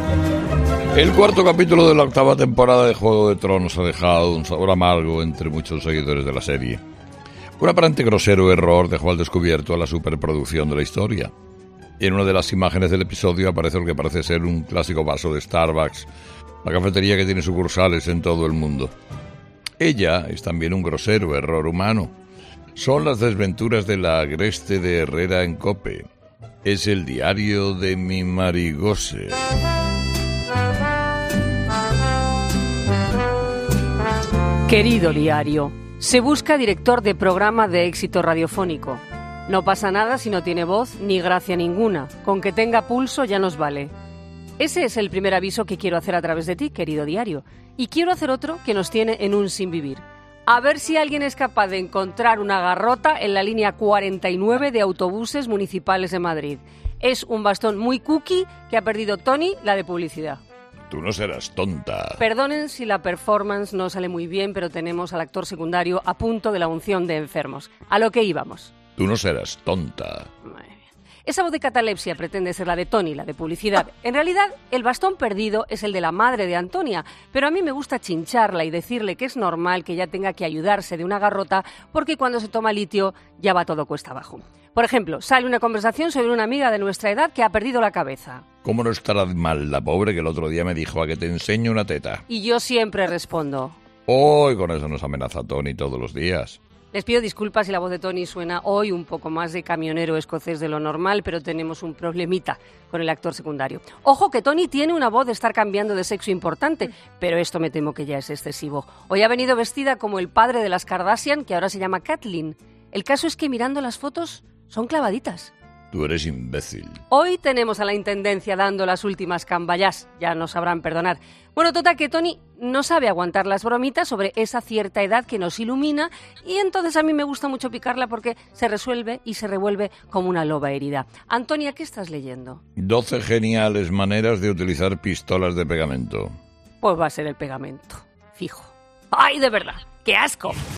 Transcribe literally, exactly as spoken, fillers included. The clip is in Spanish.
El cuarto capítulo de la octava temporada de Juego de Tronos ha dejado un sabor amargo entre muchos seguidores de la serie. Un aparente grosero error dejó al descubierto a la superproducción de la historia. Y en una de las imágenes del episodio aparece lo que parece ser un clásico vaso de Starbucks, la cafetería que tiene sucursales en todo el mundo. Ella es también un grosero error humano. Son las desventuras de la agreste de Herrera en COPE. Es el diario de mi Marigose. Querido diario, se busca director de programa de éxito radiofónico. No pasa nada si no tiene voz ni gracia ninguna. Con que tenga pulso ya nos vale. Ese es el primer aviso que quiero hacer a través de ti, querido diario. Y quiero hacer otro que nos tiene en un sinvivir. A ver si alguien es capaz de encontrar una garrota en la línea cuarenta y nueve de autobuses municipales de Madrid. Es un bastón muy cookie que ha perdido Tony, la de publicidad. Tú no serás tonta. Perdonen si la performance no sale muy bien, pero tenemos al actor secundario a punto de la unción de enfermos. A lo que íbamos. Tú no serás tonta. Esa voz de catalepsia pretende ser la de Tony, la de publicidad. En realidad, el bastón perdido es el de la madre de Antonia, pero a mí me gusta chincharla y decirle que es normal que ella tenga que ayudarse de una garrota porque cuando se toma litio ya va todo cuesta abajo. Por ejemplo, sale una conversación sobre una amiga de nuestra edad que ha perdido la cabeza. ¿Cómo no estará mal la pobre que el otro día me dijo a que te enseño una teta? Y yo siempre respondo. Oh, y con eso nos amenaza Tony todos los días. Les pido disculpas si la voz de Tony suena hoy un poco más de camionero escocés de lo normal, pero tenemos un problemita con el actor secundario. Ojo que Tony tiene una voz de estar cambiando de sexo importante, pero esto me temo que ya es excesivo. Hoy ha venido vestida como el padre de las Kardashian, que ahora se llama Catelyn. El caso es que mirando las fotos son clavaditas. Tú eres imbécil. Hoy tenemos a la intendencia dando las últimas cambayás, ya nos sabrán perdonar. Bueno, total que Tony no sabe aguantar las bromitas sobre esa cierta edad que nos ilumina y entonces a mí me gusta mucho picarla porque se resuelve y se revuelve como una loba herida. Antonia, ¿qué estás leyendo? doce geniales maneras de utilizar pistolas de pegamento. Pues va a ser el pegamento, fijo. ¡Ay, de verdad! ¡Qué asco!